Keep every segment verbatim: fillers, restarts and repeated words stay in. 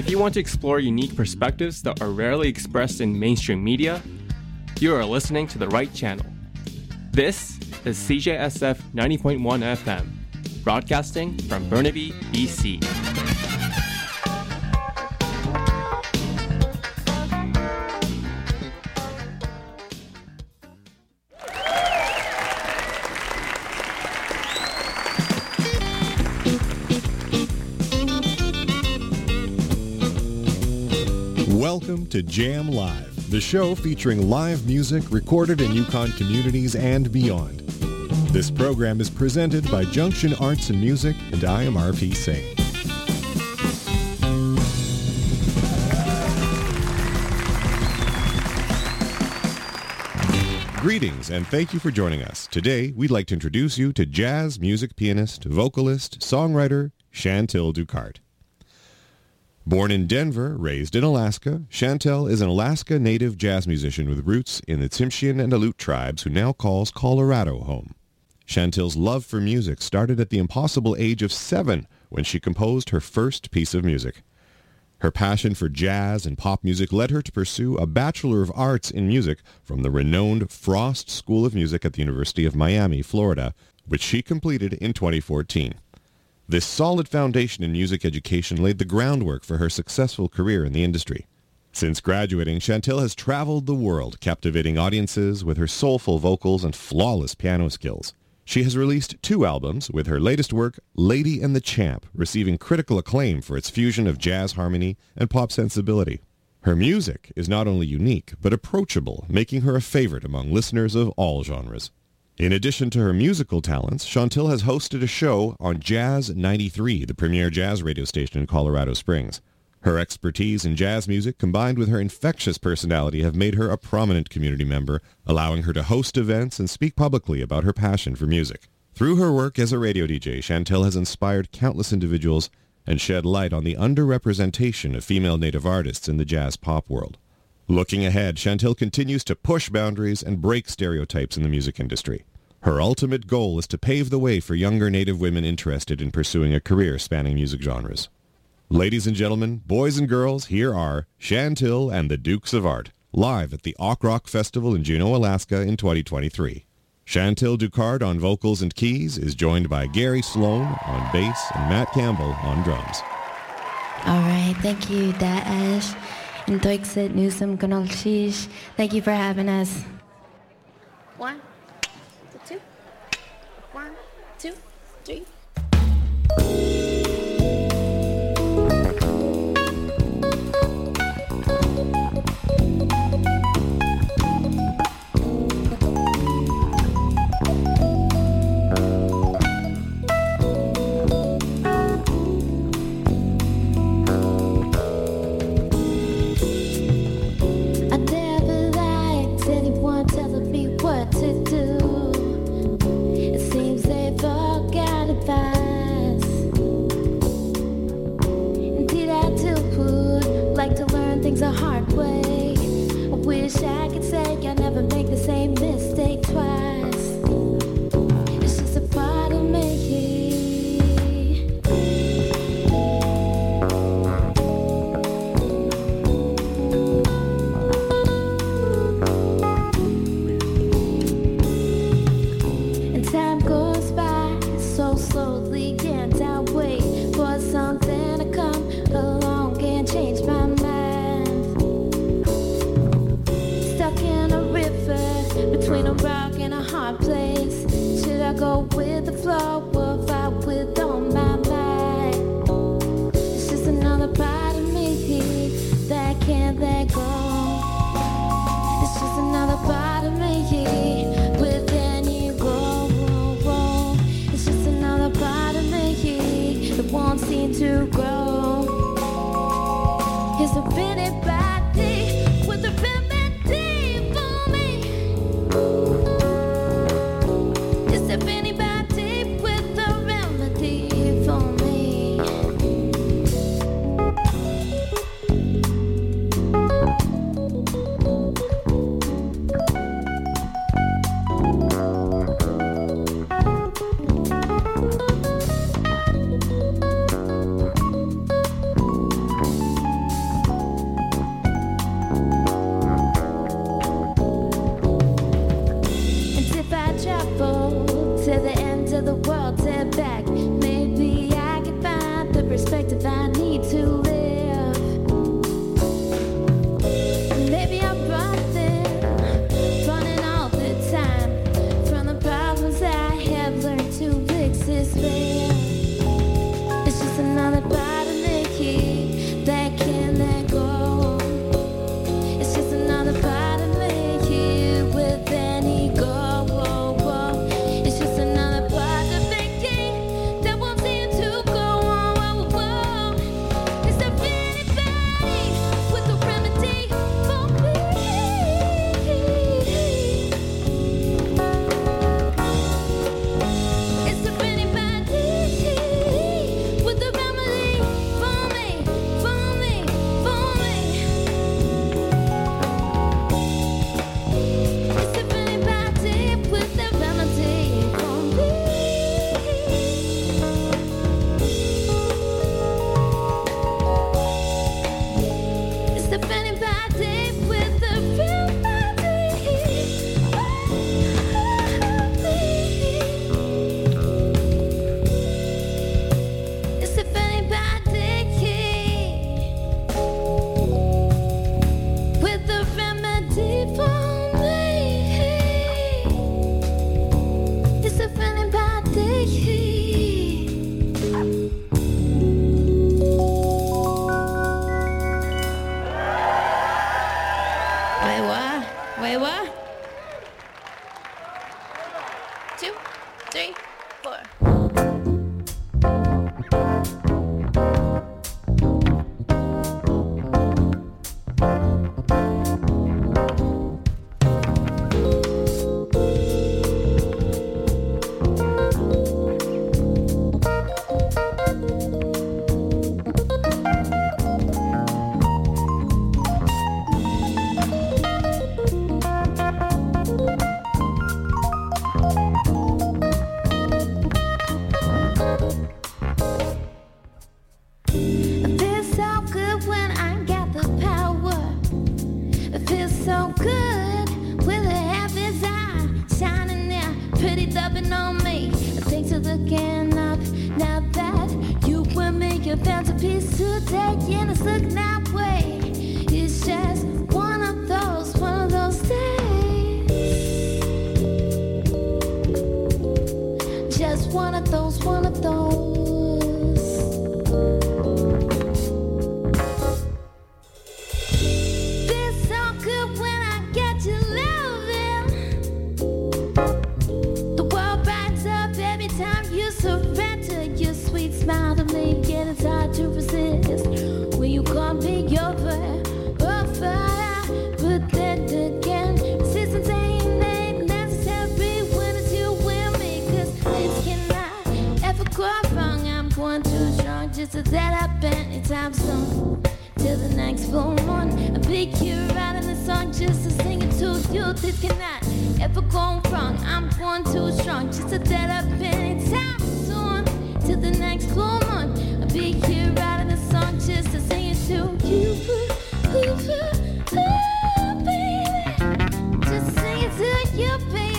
If you want to explore unique perspectives that are rarely expressed in mainstream media, you are listening to the right channel. This is C J S F ninety point one F M, broadcasting from Burnaby, B C. Welcome to Jam Live, the show featuring live music recorded in Yukon communities and beyond. This program is presented by Junction Arts and Music, and I am R P Singh. Greetings and thank you for joining us. Today, we'd like to introduce you to jazz music pianist, vocalist, songwriter, Chantel Ducart. Born in Denver, raised in Alaska, Chantel is an Alaska native jazz musician with roots in the Tsimshian and Aleut tribes who now calls Colorado home. Chantel's love for music started at the impossible age of seven when she composed her first piece of music. Her passion for jazz and pop music led her to pursue a Bachelor of Arts in Music from the renowned Frost School of Music at the University of Miami, Florida, which she completed in twenty fourteen. This solid foundation in music education laid the groundwork for her successful career in the industry. Since graduating, Chantel has traveled the world, captivating audiences with her soulful vocals and flawless piano skills. She has released two albums, with her latest work, Lady and the Champ, receiving critical acclaim for its fusion of jazz harmony and pop sensibility. Her music is not only unique, but approachable, making her a favorite among listeners of all genres. In addition to her musical talents, Chantel has hosted a show on Jazz ninety-three, the premier jazz radio station in Colorado Springs. Her expertise in jazz music combined with her infectious personality have made her a prominent community member, allowing her to host events and speak publicly about her passion for music. Through her work as a radio D J, Chantel has inspired countless individuals and shed light on the underrepresentation of female native artists in the jazz pop world. Looking ahead, Chantel continues to push boundaries and break stereotypes in the music industry. Her ultimate goal is to pave the way for younger Native women interested in pursuing a career spanning music genres. Ladies and gentlemen, boys and girls, here are Chantel and the Dukes of Art, live at the Auk Rock Festival in Juneau, Alaska in twenty twenty-three. Chantel Ducart on vocals and keys is joined by Gary Sloan on bass and Matt Campbell on drums. All right, thank you, Daesh. And Doiksit Newsom Gonolshish. Thank you for having us. One, two, one, two, three. The hard way. I wish I could say I'll never make the same mistake twice. It's just a part of me. And time goes by so slowly, and I wait for something to come along and change my mind. Between a rock and a hard place, should I go with the flow or fight with all my might? It's just another part of me that I can't let go. It's just another part of me within you go. It's just another part of me that won't seem to grow. Is there anybody with a remedy for me? Is there anybody with a remedy for me? till the world tear back. Maybe I can find the perspective I need to live. Maybe I'm running, running all the time from the problems I have learned to exist with. It's just another part of me that can't let go. It's just another part of me with an ego. It's just another part of me that won't seem to go on. Is there anybody with a remedy for me? Is there anybody with a remedy for me, for me, for me? Is there anybody with a remedy for me? Is there anybody with a remedy Is there anybody with a remedy for me? Is there anybody? Wait, what? Wait, what? Two, three, four. It feels so good when I got the power. It feels so good with a heaven's eye shining there, pretty dubbing on me. Thanks for looking up. Now that you and me have found a piece today, and it's looking that way. It's just one of those, one of those days. Just one of those, one of those. Feels so good when I get you loving. The world brights up every time you surrender. Your sweet smile to me, yet it's hard to resist. When you call me over, over. But then again, resistance ain't ain't necessary when it's you and me. 'Cause things cannot ever go wrong. I'm going too strong just to let up anytime soon. Till the next full moon, I'll be here writing the song just to sing it to you. This cannot ever go wrong. I'm going too strong just to let up anytime soon. Till the next full moon, I'll be here writing the song just to sing it to you. Ooh, ooh, ooh, baby, just sing it to you, baby.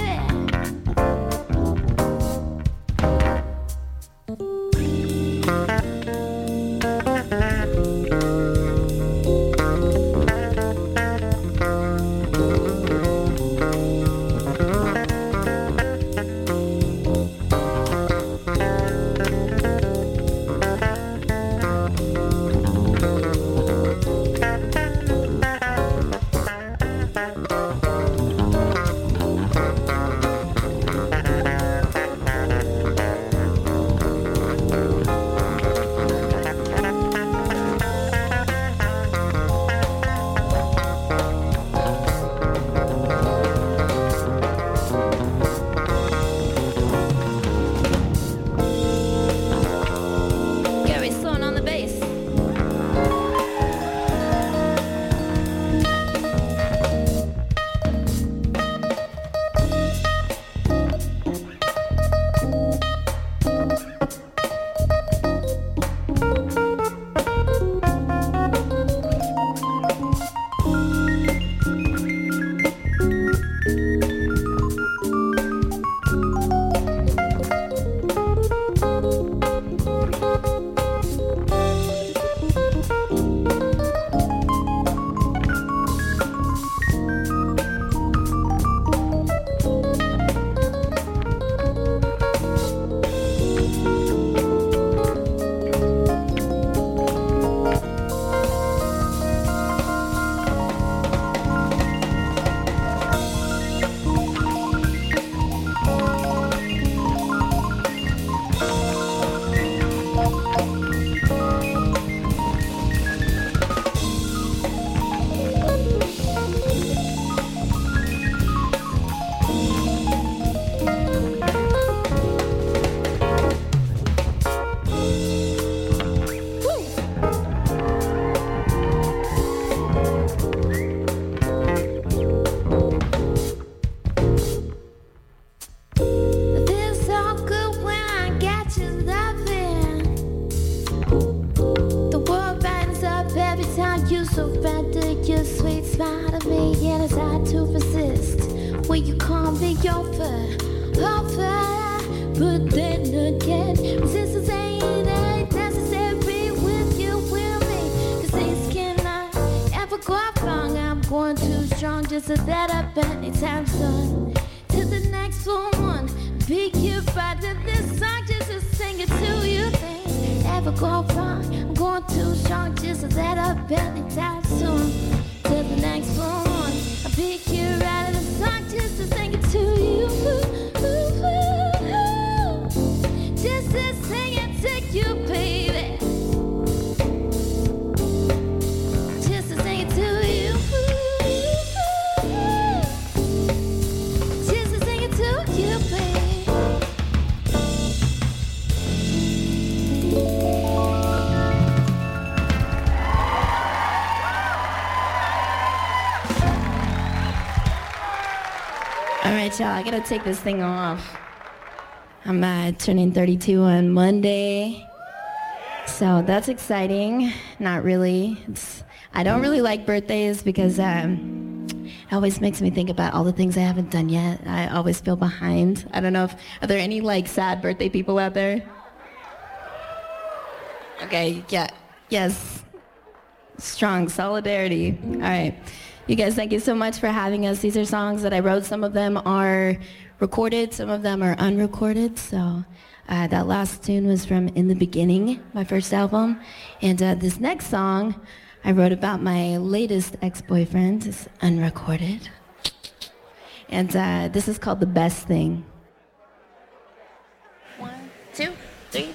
smile at me and decide to persist. Will you call me over, over? But then again, resistance ain't necessary with you, with me. Cause things cannot ever go wrong. I'm going too strong just to let up anytime soon. To the next one, be you right to this song just to sing it to you. Things ever go wrong. I'm going too strong just to let up anytime soon. To the next one, I'll pick you right in the song just to sing it to you. Ooh, ooh, ooh. Just to sing it to you, baby. Just to sing it to you. Ooh, just to sing it to you, baby. All right, y'all, I gotta take this thing off. I'm uh, turning thirty-two on Monday, so that's exciting. Not really. It's, I don't really like birthdays because um, it always makes me think about all the things I haven't done yet. I always feel behind. I don't know if, are there any like sad birthday people out there? Okay, yeah, yes. Strong solidarity. All right. You guys, thank you so much for having us. These are songs that I wrote. Some of them are recorded, some of them are unrecorded. So uh, that last tune was from In the Beginning, my first album. And uh, this next song I wrote about my latest ex-boyfriend. It's unrecorded. And uh, this is called The Best Thing. One, two, three.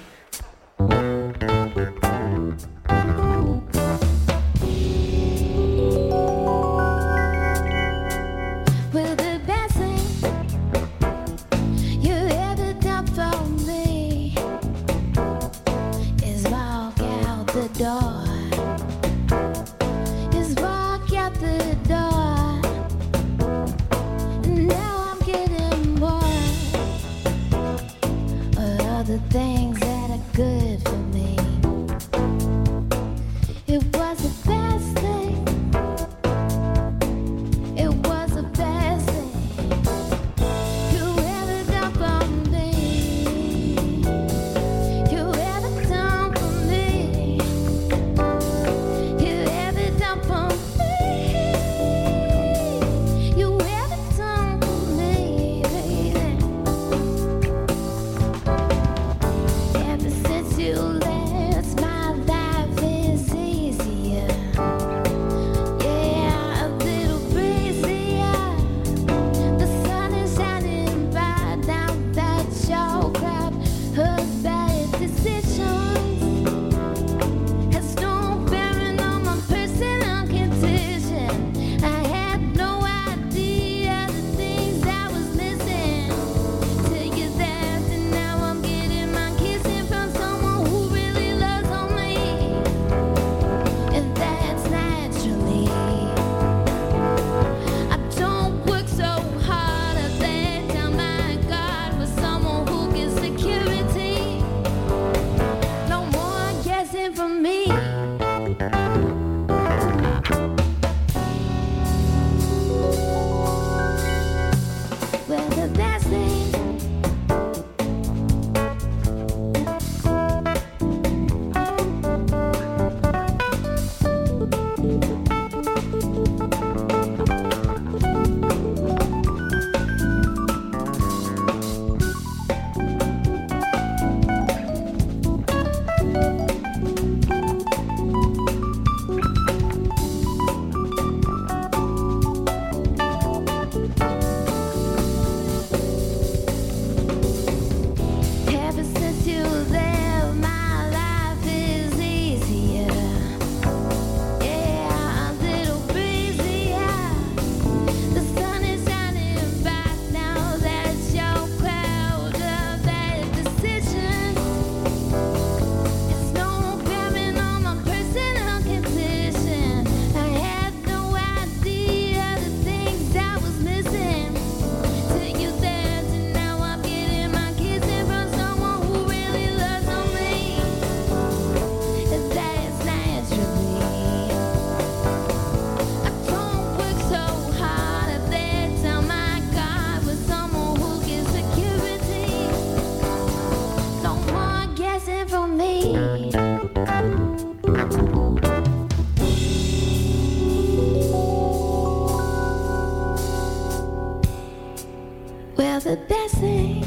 Door. Just walk out the door. Now I'm getting bored of all the things that are good for me. It was the best thing. It was the best thing you ever done for me. You ever done for me. You ever done for me? You ever done for me, baby? Ever since you left, my life is easier. Yeah, a little breezier. The sun is shining bright now that your crowd heard bad decisions. Has no bearing on my personal condition. I had no idea the things I was missing till you left, and now I'm getting my kissing from someone who really Well, the best thing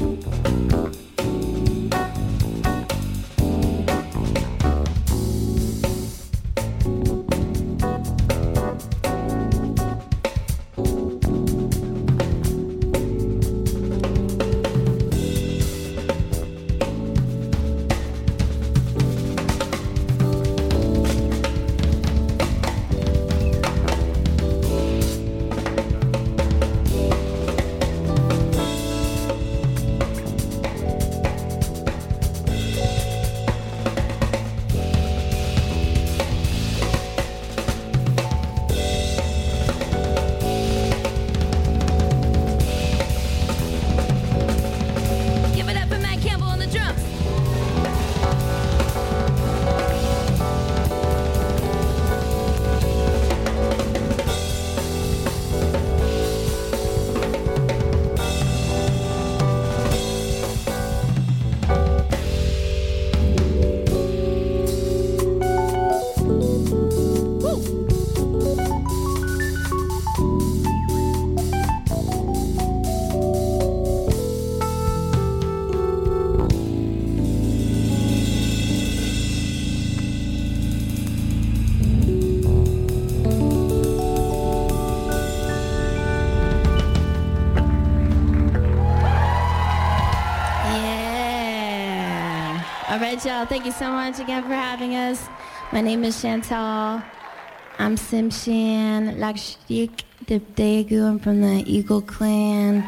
y'all. Thank you so much again for having us. My name is Chantal. I'm Simshan Lakshik Dipdegu. I'm from the Eagle Clan.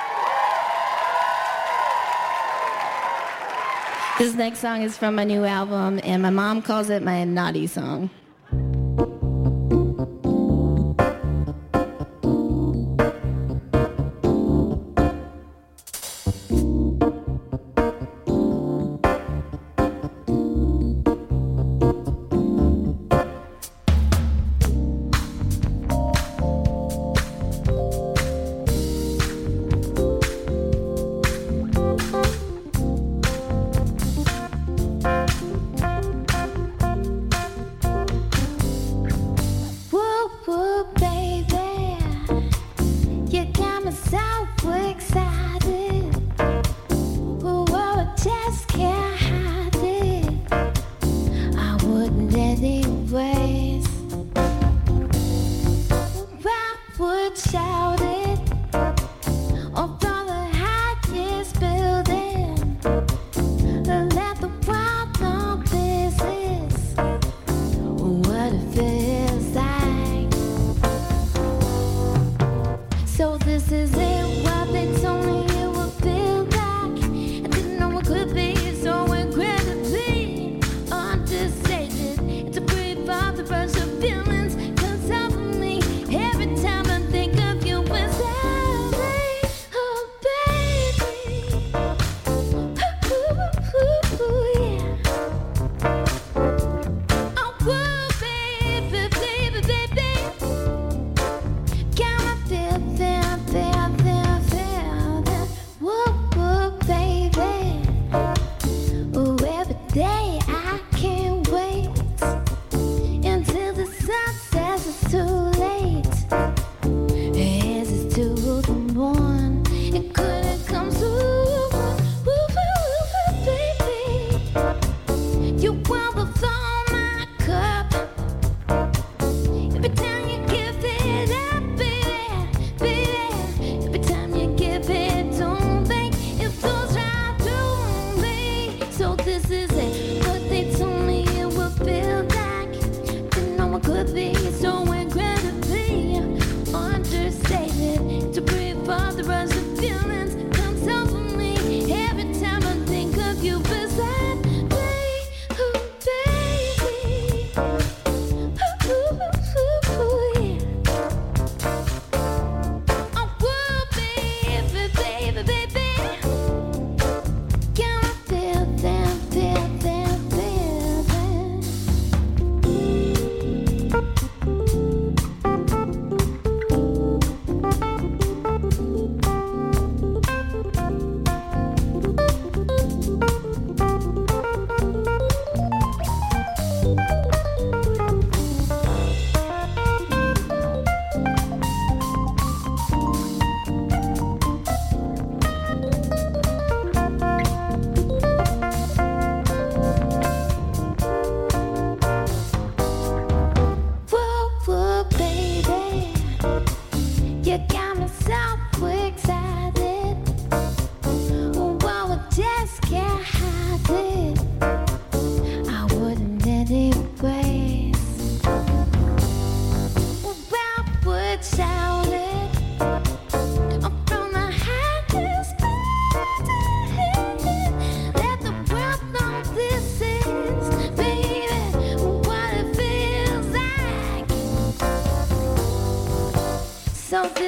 This next song is from my new album, and my mom calls it my naughty song.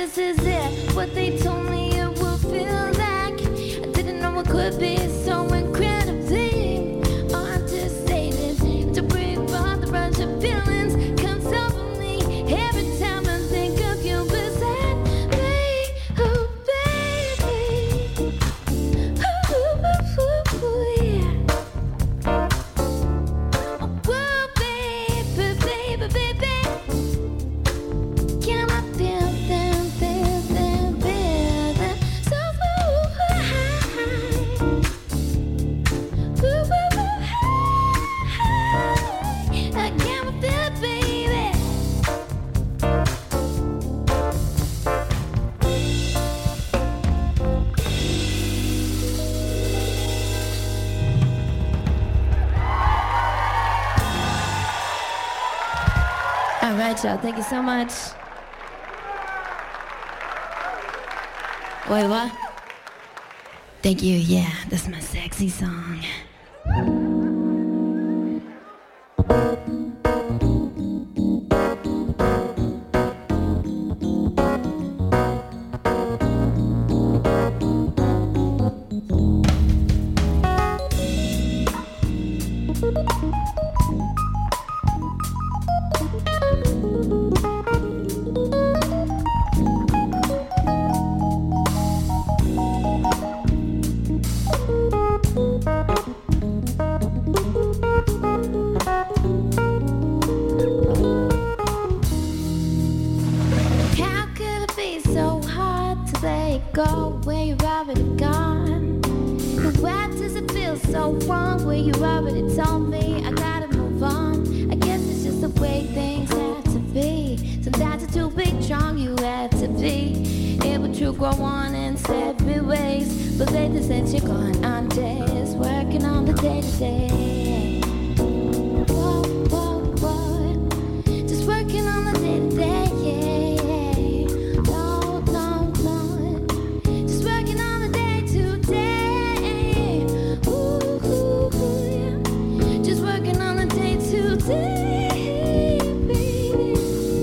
this is it. What they told me it would feel like. I didn't know it could be so incredibly understated. To breathe all the rush of feelings comes over me every time I think of you beside me. Oh baby, ooh, ooh, ooh, ooh, yeah. Oh baby, baby, baby. Can I feel them, feel them, feel them so high? Ooh, ooh, ooh, high. I can't feel it, baby. All right, y'all. Thank you so much. Wait, what? Thank you. Yeah, that's my sexy song. How could it be so hard to let go when you're already gone? And why does it feel so wrong when you already told me I gotta move on? I guess it's just the way things have to be. Sometimes it's too big, strong you have to be. Able to grow on in separate ways. But lately since you're gone, I'm just working on the day to day. Whoa, whoa, whoa. Just working on the day to day, yeah, yeah. No, no, no. Just working on the day to day. Ooh, ooh, ooh, yeah. Just working on the day to day, baby.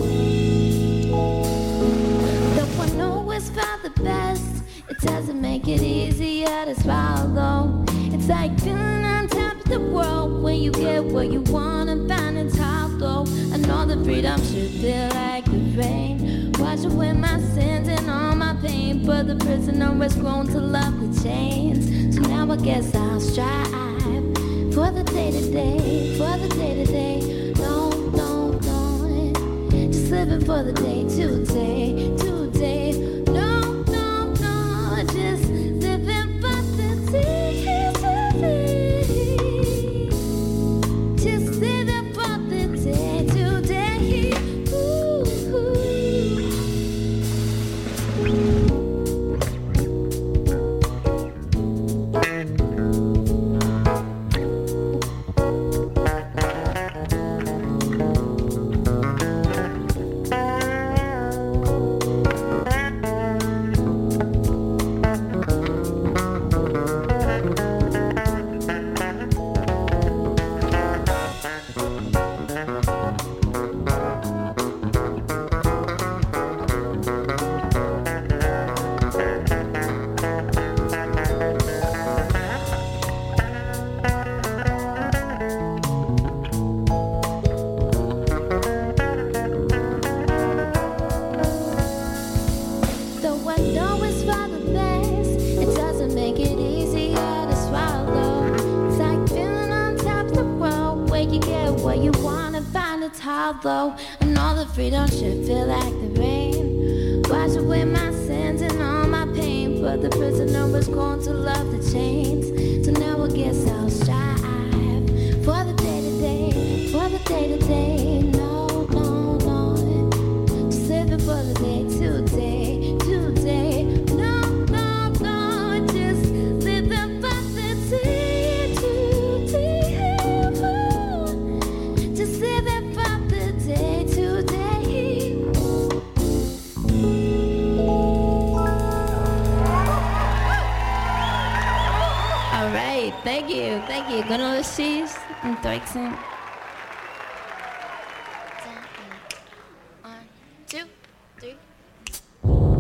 Though I know it's for the best, it doesn't make it easier to swallow. It's like feeling on top of the world when you get what you want and find it's hollow. I know the freedom should feel like the rain, wash away my sins and all my pain. But the prisoner has grown to love the chains. So now I guess I'll strive for the day to day, for the day to day. No, no, no. Just living for the day to day, to day. No, no, no. Just living for the day to day. Just living for the day to day. Ooh, ooh. Though I know it's for the best, it doesn't make it easier to swallow. It's like feeling on top of the world where you get what you want and find it's hollow. And all the freedom should feel like the rain, wash away my sins and all my pain. But the prisoner was grown to love the chains. So now I guess I'll strive for the day to day, for the day to day. No, no, no. Just living for the day to day, to day. No, no, no. Just living for the day to day. Just living for the day to day. All right, thank you, thank you. Gonna cheese and Deutschen. One, two, three.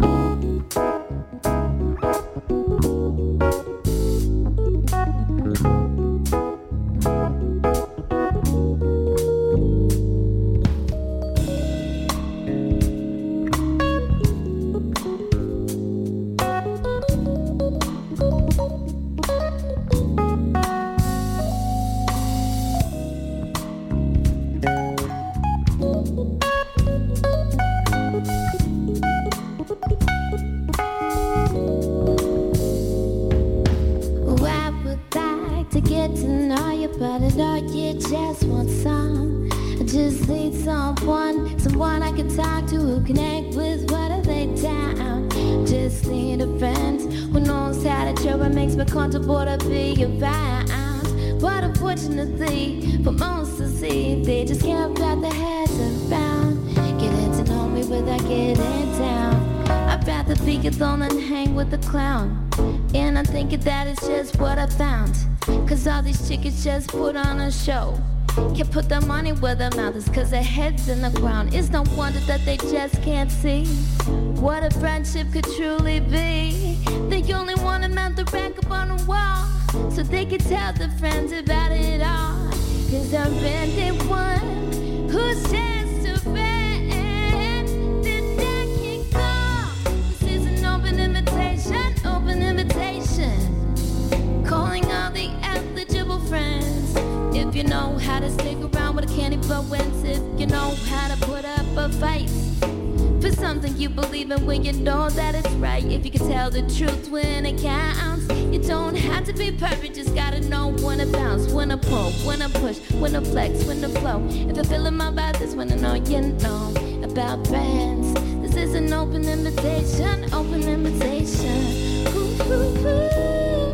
about it all, you just want some. I just need someone, someone I can talk to who connect with what I lay down. Just need a friend who knows how to show and makes me comfortable to be around. But unfortunately, for most to see, they just can't wrap their heads around getting to know me without getting down. I'd rather be alone than hang with a clown. And I'm thinking that it's just what I found. Cause all these chickens just put on a show. Can't put their money where their mouth is, cause their head's in the ground. It's no wonder that they just can't see what a friendship could truly be. They only want a man to rank up on the wall, so they can tell their friends about it all. Cause I'm really one who's just a friend that I can call. This is an open invitation, open invitation, calling all the eligible friends. If you know how to stick around with a candy influence, if you know how to put up a fight for something you believe in when you know that it's right. If you can tell the truth when it counts, you don't have to be perfect, just gotta know when to bounce, when to pull, when to push, when to flex, when to flow. If you're feeling my vibe, this when I know you know about friends. This is an open invitation, open invitation. Ooh, ooh, ooh.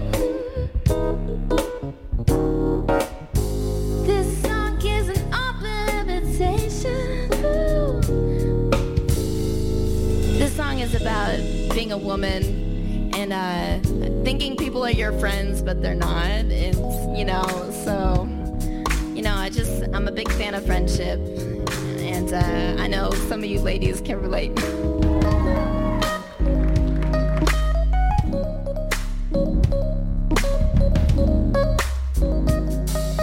This song is an open invitation. Ooh. This song is about being a woman and uh, thinking people are your friends, but they're not. It's, you know, so, you know, I just, I'm a big fan of friendship. And uh, I know some of you ladies can relate.